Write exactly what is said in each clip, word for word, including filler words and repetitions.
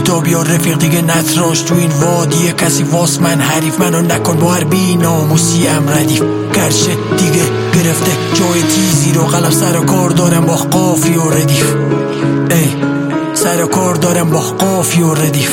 تا بیا رفیق دیگه نتراش تو این وادیه کسی واس من حریف منو نکن با هر بی ناموسیم ردیف گرچه دیگه گرفته جای تیزی رو قلم سر کار دارم با قافی و ردیف ای سر کار دارم با قافی و ردیف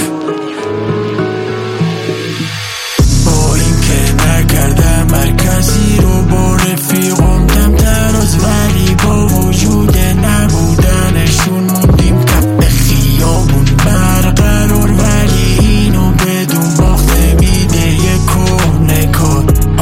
با این که نکردم مرکزی رو با رفیقم دم تراز ولی با وجود نبودنشون موندیم کف خیابون برقرار ولی اینو بدون باخت میده یه کهنه کار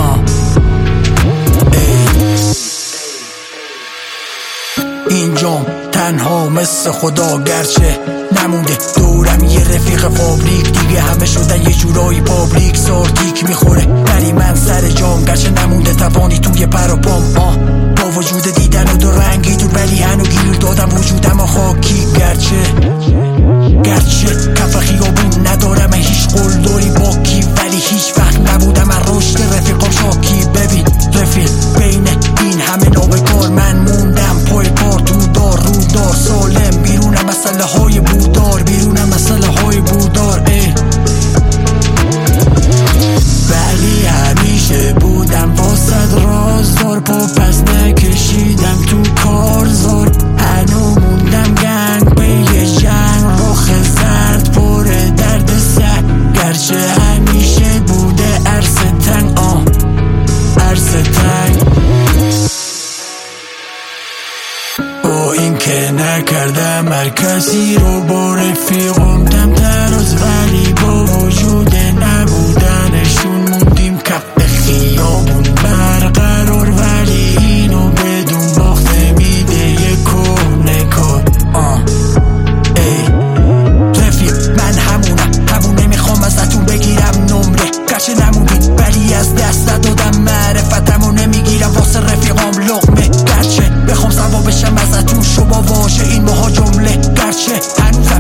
اینجام تنها مثل خدا گرچه نمونده دورم یه رفیق فابریک دیگه همه شدن یه جورایی پابلیک سارتیک میخوره ولی من سر جام گرچه نمونده توانی توی پر و پام آه با وجود دیدن و دو رنگی دور ولی هنو گیر دادم وجودم و خاکی گرچه گرچه کف خیابون ندارم هیچ قلدری باکی ولی هیچ وقت نبودم از رشد رفیقم شاکی ببین رفیق بین این همه نابکار من موندم پای کار تو دار رو دار سالم بیرونم مسئله های بودار بیرونم مسئله های بودار ای ولی همیشه بودم واسد رازدار پا پس نکشیدم تو کارزار هنو موندم گنگ به یه جنگ رخ زرد پر درد سر گرچه همیشه بوده عرص تنگ آه عرص تنگ با این که نکردم مرکزی رو با رفیقم دم تراز ولی با وجود نبودنشون موندیم کف خیابون برقرار ولی اینو بدون باخت میده یه کهنه کار آه ای رفیق من همونم همون نمیخوام ازتون بگیرم نمره گرچه نموندین ولی از دست ندادم معرفتمو نمیگیرم واسه رفیقام لقمه گرچه بخوام سوا بشم ازتون شما واشه این ماها جمله گرچه هنوز